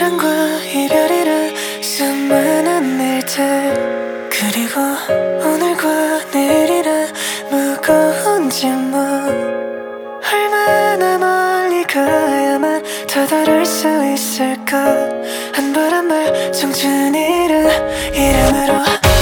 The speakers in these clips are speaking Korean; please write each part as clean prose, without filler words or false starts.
사랑과 이별이라 수많은 일들, 그리고 오늘과 내일이라 무거운 짐은 얼마나 멀리 가야만 다다를 수 있을까. 한 발 한 발 청춘이란 이름으로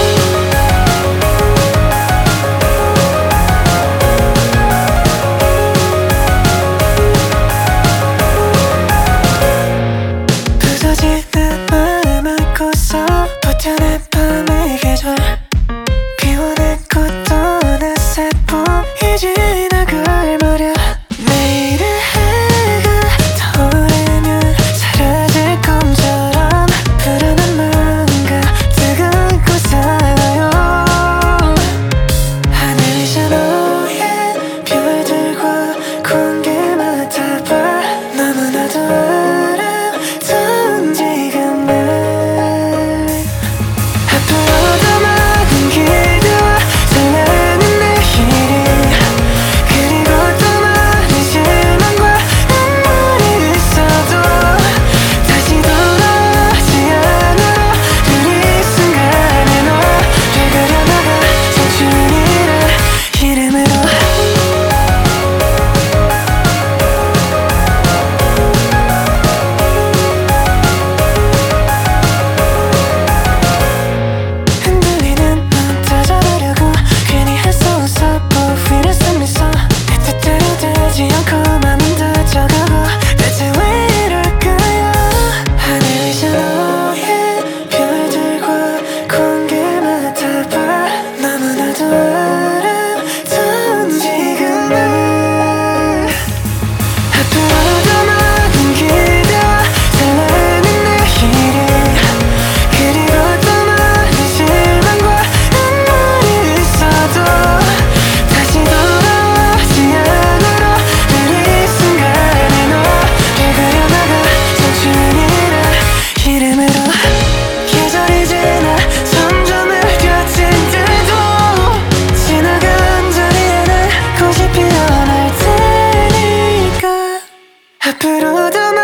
부서지는 마음 안고서 버텨낸 밤의 계절, 비워낸 꽃도 어느새 봄이지 나갈 무렵 내일의 해가 떠오르면 사라질 꿈처럼 불안한 마음과 뜨거운 꽃살아요. 하늘 위저 너의 별들과 공기마다 봐 너무나도 아름다운 지금을. 앞으로도 많은 기대와 설레는 내일이, 그리고 또 많은 실망과 눈물이 있어도 다시 돌아오지 않으러 우리 순간에 너를 그려나가 청춘이란 이름으로. 흔들리는 맘 다잡으려고 괜히 애써서 보이는 미소, 내 뜻대로 되지 않고 맘은 다쳐가고 대체 왜 이럴까요. 하늘 위저 너의 별들과 공기마다 봐 너무나도 아름다운 지금을. 앞으로도 많은 기대와 설레는 내일이, 그리고 또 많은 실망과 눈물이 있어도 다시 돌아오지 않으러 우리 순간에 너를 그려나가 청춘이란 이름으로. 계절이 지나 점점 흐려진 때도 지나간 자리에는 꽃이 피어날 테니까 앞으로도